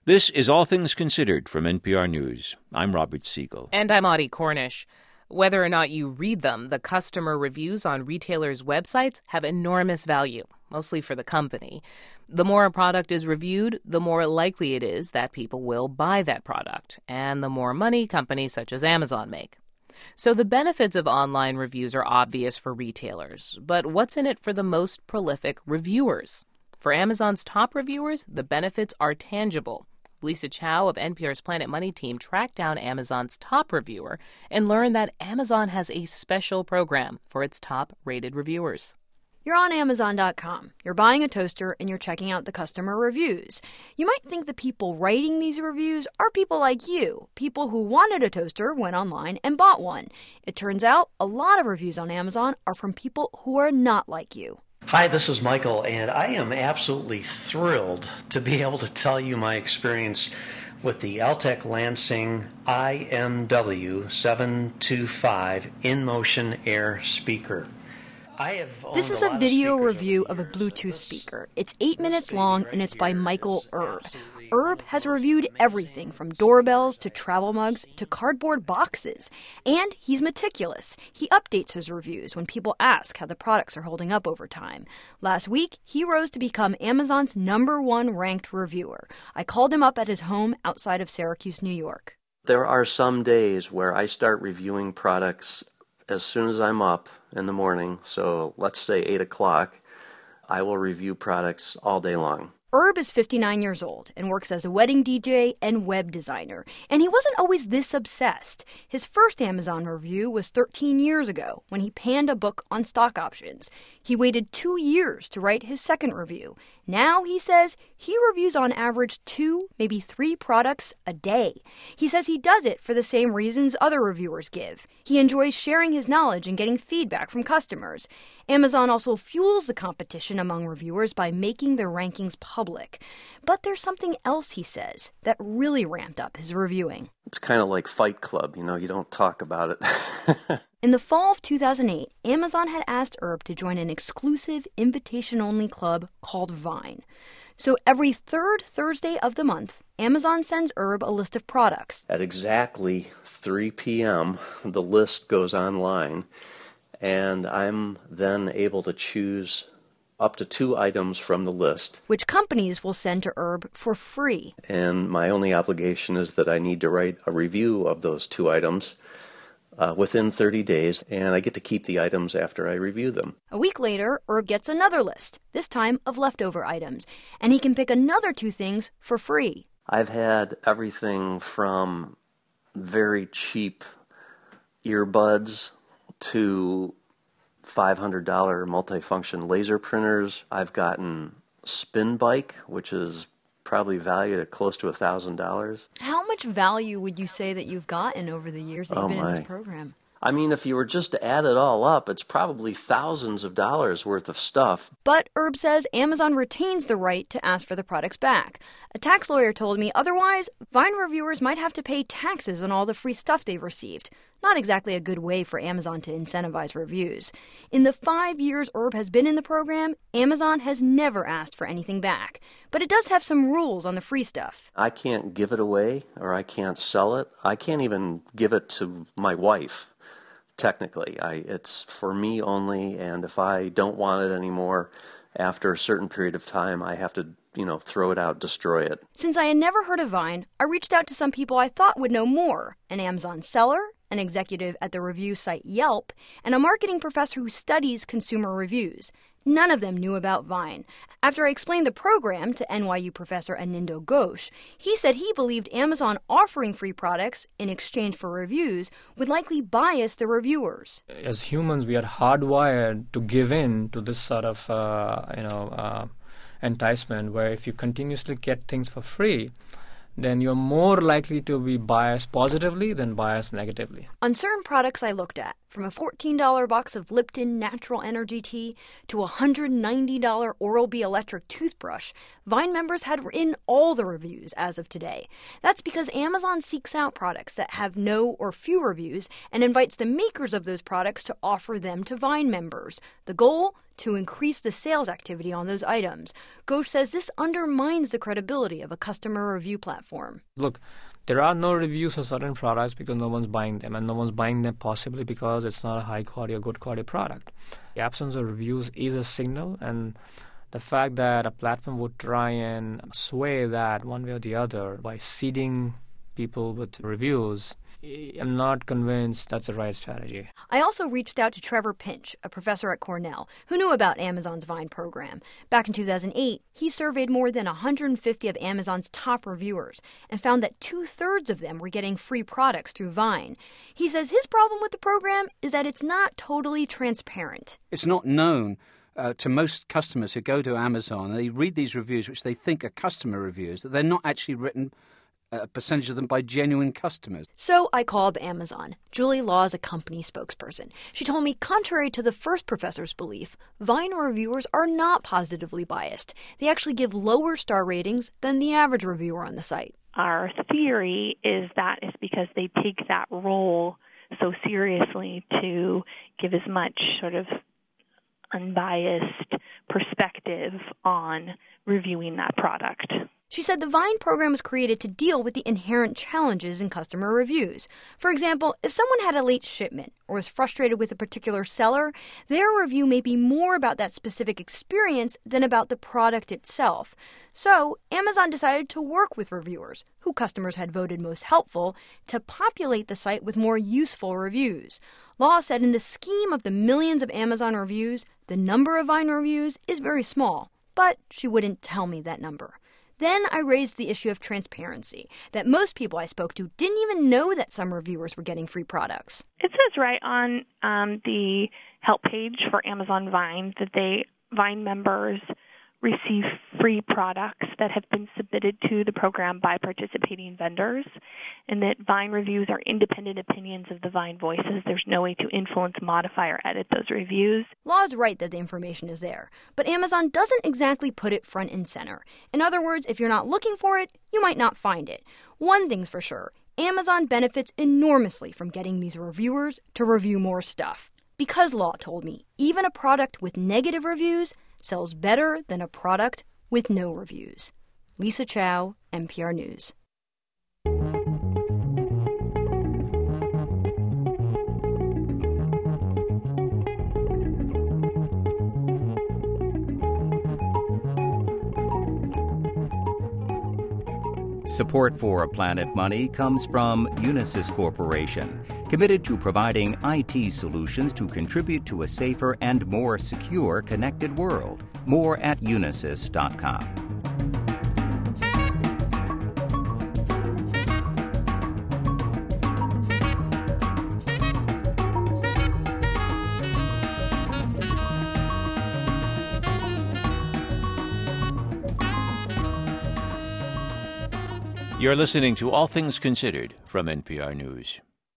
This is All Things Considered from NPR News. I'm Robert Siegel. And I'm Audie Cornish. Whether or not you read them, the customer reviews on retailers' websites have enormous value, mostly for the company. The more a product is reviewed, the more likely it is that people will buy that product, and the more money companies such as Amazon make. So the benefits of online reviews are obvious for retailers, but what's in it for the most prolific reviewers? For Amazon's top reviewers, the benefits are tangible. Lisa Chow of NPR's Planet Money team tracked down Amazon's top reviewer and learned that Amazon has a special program for its top-rated reviewers. You're on Amazon.com. You're buying a toaster and you're checking out the customer reviews. You might think the people writing these reviews are people like you, people who wanted a toaster, went online, and bought one. It turns out a lot of reviews on Amazon are from people who are not like you. Hi, this is Michael, and I am absolutely thrilled to be able to tell you my experience with the Altec Lansing IMW725 in-motion air speaker. This is a video review of a Bluetooth speaker. It's 8 minutes long, and it's by Michael Erb. Erb has reviewed everything from doorbells to travel mugs to cardboard boxes. And he's meticulous. He updates his reviews when people ask how the products are holding up over time. Last week, he rose to become Amazon's #1 ranked reviewer. I called him up at his home outside of Syracuse, New York. There are some days where I start reviewing products as soon as I'm up in the morning. So let's say 8 o'clock, I will review products all day long. Erb is 59 years old and works as a wedding DJ and web designer. And he wasn't always this obsessed. His first Amazon review was 13 years ago when he panned a book on stock options. He waited 2 years to write his second review. Now, he says, he reviews on average 2, maybe 3 products a day. He says he does it for the same reasons other reviewers give. He enjoys sharing his knowledge and getting feedback from customers. Amazon also fuels the competition among reviewers by making their rankings public. But there's something else, he says, that really ramped up his reviewing. It's kind of like Fight Club, you don't talk about it. In the fall of 2008, Amazon had asked Erb to join an exclusive invitation-only club called Vine. So every third Thursday of the month, Amazon sends Erb a list of products. At exactly 3 p.m., the list goes online, and I'm then able to choose up to 2 items from the list, which companies will send to Erb for free. And my only obligation is that I need to write a review of those 2 items within 30 days, and I get to keep the items after I review them. A week later, Erb gets another list, this time of leftover items, and he can pick another 2 things for free. I've had everything from very cheap earbuds to $500 multifunction laser printers. I've gotten Spin Bike, which is probably valued at close to $1,000. How much value would you say that you've gotten over the years that you've been in this program? I mean, if you were just to add it all up, it's probably thousands of dollars worth of stuff. But Erb says Amazon retains the right to ask for the products back. A tax lawyer told me otherwise, Vine reviewers might have to pay taxes on all the free stuff they've received. Not exactly a good way for Amazon to incentivize reviews. In the 5 years Erb has been in the program, Amazon has never asked for anything back. But it does have some rules on the free stuff. I can't give it away, or I can't sell it. I can't even give it to my wife. Technically, it's for me only, and if I don't want it anymore, after a certain period of time, I have to, throw it out, destroy it. Since I had never heard of Vine, I reached out to some people I thought would know more. An Amazon seller, an executive at the review site Yelp, and a marketing professor who studies consumer reviews. None of them knew about Vine. After I explained the program to NYU professor Anindo Ghosh, he said he believed Amazon offering free products in exchange for reviews would likely bias the reviewers. As humans, we are hardwired to give in to this sort of, enticement, where if you continuously get things for free, then you're more likely to be biased positively than biased negatively. On certain products I looked at, from a $14 box of Lipton Natural Energy Tea to a $190 Oral-B electric toothbrush, Vine members had in all the reviews as of today. That's because Amazon seeks out products that have no or few reviews and invites the makers of those products to offer them to Vine members. The goal? To increase the sales activity on those items. Ghosh says this undermines the credibility of a customer review platform. Look, there are no reviews for certain products because no one's buying them, and no one's buying them possibly because it's not a high quality or good quality product. The absence of reviews is a signal, and the fact that a platform would try and sway that one way or the other by seeding people with reviews, I'm not convinced that's the right strategy. I also reached out to Trevor Pinch, a professor at Cornell, who knew about Amazon's Vine program. Back in 2008, he surveyed more than 150 of Amazon's top reviewers and found that 2/3 of them were getting free products through Vine. He says his problem with the program is that it's not totally transparent. It's not known to most customers who go to Amazon and they read these reviews, which they think are customer reviews, that they're not actually written, a percentage of them, by genuine customers. So I called Amazon. Julie Law is a company spokesperson. She told me, contrary to the first professor's belief, Vine reviewers are not positively biased. They actually give lower star ratings than the average reviewer on the site. Our theory is that it's because they take that role so seriously to give as much sort of unbiased perspective on reviewing that product. She said the Vine program was created to deal with the inherent challenges in customer reviews. For example, if someone had a late shipment or was frustrated with a particular seller, their review may be more about that specific experience than about the product itself. So, Amazon decided to work with reviewers, who customers had voted most helpful, to populate the site with more useful reviews. Law said in the scheme of the millions of Amazon reviews, the number of Vine reviews is very small, but she wouldn't tell me that number. Then I raised the issue of transparency, that most people I spoke to didn't even know that some reviewers were getting free products. It says right on the help page for Amazon Vine that Vine members receive free products that have been submitted to the program by participating vendors, and that Vine reviews are independent opinions of the Vine voices. There's no way to influence, modify, or edit those reviews. Law is right that the information is there, but Amazon doesn't exactly put it front and center. In other words, if you're not looking for it, you might not find it. One thing's for sure, Amazon benefits enormously from getting these reviewers to review more stuff. Because Law told me, even a product with negative reviews sells better than a product with no reviews. Lisa Chow, NPR News. Support for Planet Money comes from Unisys Corporation, committed to providing IT solutions to contribute to a safer and more secure connected world. More at unisys.com. You're listening to All Things Considered from NPR News.